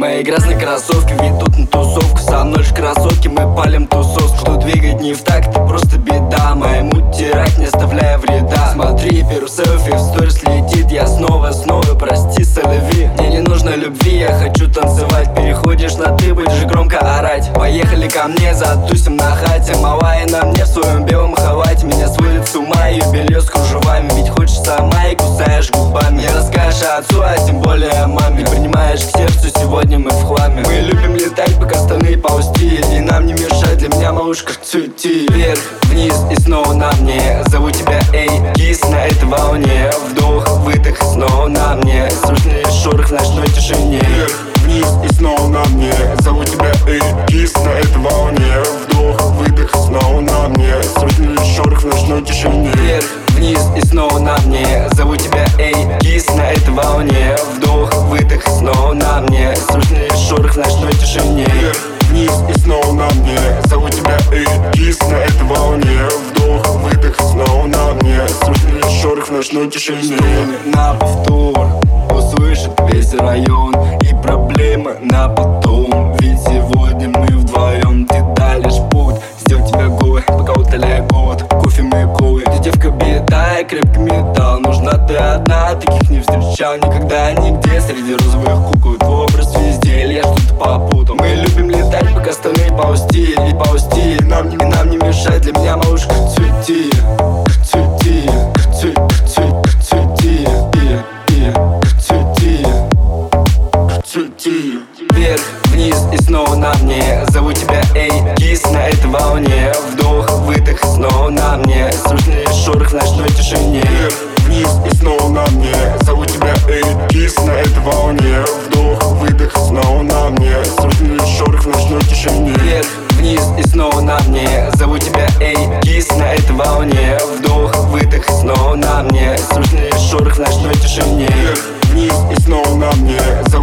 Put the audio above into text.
Мои грязные кроссовки ведут на тусовку. Со мной ж красотки, мы палим тусовку. Что двигать не в такт, это просто беда. Моему тирать, не оставляя вреда. Смотри, беру селфи, в сторис летит. Я снова, прости, солови. Мне не нужно любви, я хочу танцевать. Переходишь на ты, будешь громко орать. Поехали ко мне, затусим на хате. Малая на мне в своем белом халате. Меня сводит с ума и белье с кружевами. Ведь хочешь сама и кусаешь губами. Не расскажешь отцу, а тем более маме. Принимаешь к сердцу, сегодня мы в хламе. Мы любим летать, пока остальные ползти. И нам не мешает, для меня малышка цвети. Вверх, вниз и снова на мне. Зову тебя, эй, кис на этой волне. Вдох, выдох, снова на мне. Слышный шорох в ночной тишине. Вверх, вниз и снова на мне. Зову тебя, эй, кис на этой волне. Вдох, выдох, снова на мне. Слышный шорох в ночной тишине. Вверх, вниз и снова на мне. Зову тебя, эй, кис на этой волне. Вдох, выдох, снова на мне. Слышный шорох в ночной тишине. Вверх, вниз и снова на мне. Зову тебя, эй, кис на этой волне. Вдох, выдох, снова на мне. Слышный шорох в ночной тишине. На повтор услышит весь район. И проблемы на потом. Ведь сегодня мы вдвоем. Ты далишь путь, сделать тебя голой, пока утоляй голод. Кофе мы колы, ты девка беда и крепкий металл. Нужна ты одна, таких не встречал никогда нигде. Среди розовых кукол твой образ везде. Или я что-то попутал. Мы любим летать, пока остальные ползти. И ползти, и нам не мешает. Для меня малышка цвети, цвети, цвети, цвети, цвети, цвети. Вверх, вниз и снова на мне. Зову тебя, эй, кис на этой волне. Вдох, выдох, снова на мне. Слышный шорох в ночной тишине. Вверх, вниз и снова на мне. Зову тебя, эй, кис на этой волне. Вдох, выдох, снова на мне. Слышный шорох в ночной тишине. Вверх, вниз и снова на мне. Зову тебя, эй, кис на этой волне. Вдох, выдох, снова на мне. Слышный шорох в ночной тишине. Вверх, вниз и снова на мне.